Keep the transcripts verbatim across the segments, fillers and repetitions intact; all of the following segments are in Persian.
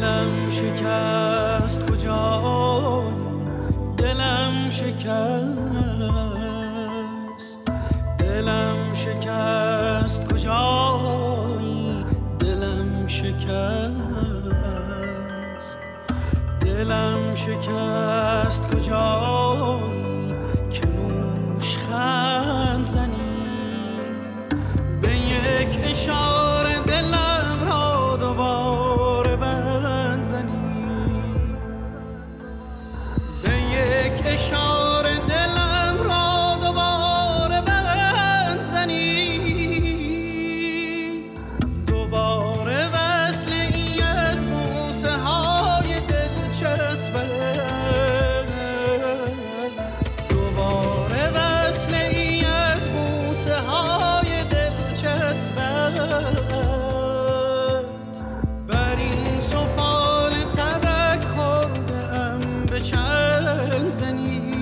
دلم شکست کجای دلم شکست دلم شکست کجای دلم شکست دلم شکست کجای که نوشخند زنی به یک اشاره دلم را دوباره بند زنی به یک اشاره دلم را دوباره بند زنی دوباره وصل ای از بوسه های دلچسبه دوباره وصل ای از بوسه های دلچسبت بر این سفال ترک خورده ام به چند زنی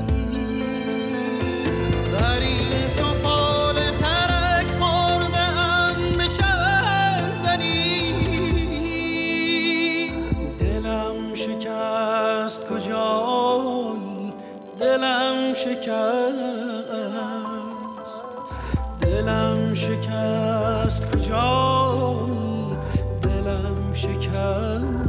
بر این سفال ترک خورده ام به چند زنی دلم شکست کجایی دلم شکست دلم شکست کجایی دلم شکست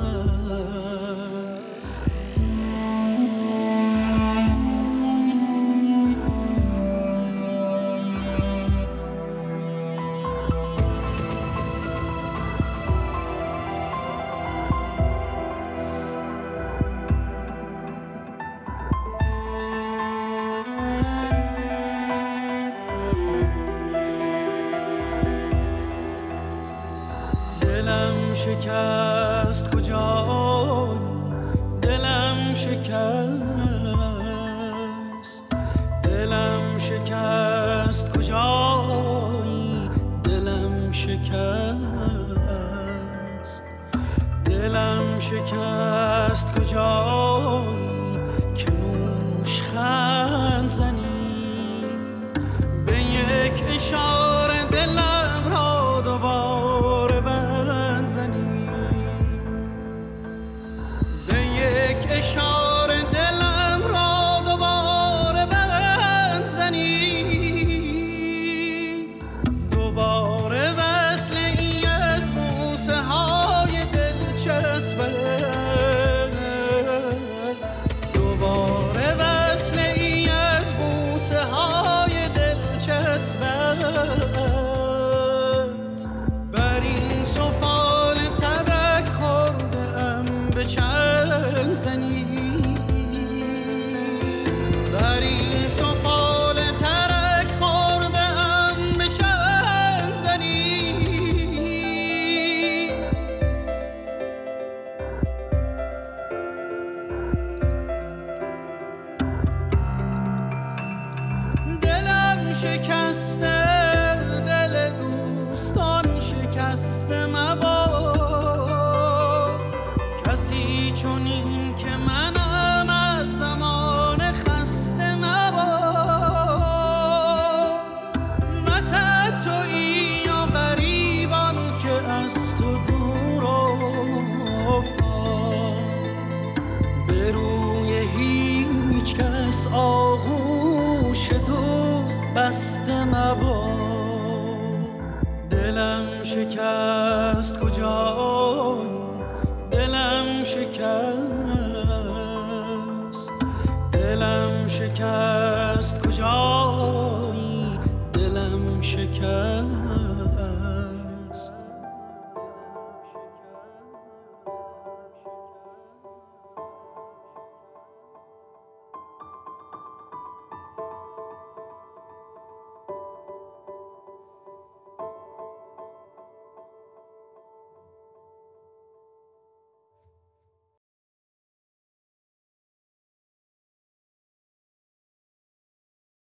دلم شکست کجای دلم شکست دلم شکست کجای دلم شکست دلم شکست کجای که نوشخند زنی به یک اشاره دلم را دوباره بند زنی به یک اشاره دلم را دوباره بند زنی دوباره وصل ای از بوسه های دلچسبه دوباره وصل ای از بوسه های دلچسبت بر این سفال ترک خورده ام به چند زنی بر این سفال ترک خورده ام به چند زنی دلم شکسته دل دوستان شکسته مباد کسی چنین که منم از زمان خسته مباد نه تنهایی یا غریبان که از تو دور افتاد به روی هیچ کس آغوش دوست بسته مباد دلم شکست کجای دلم شکست دلم شکست کجای دلم شکست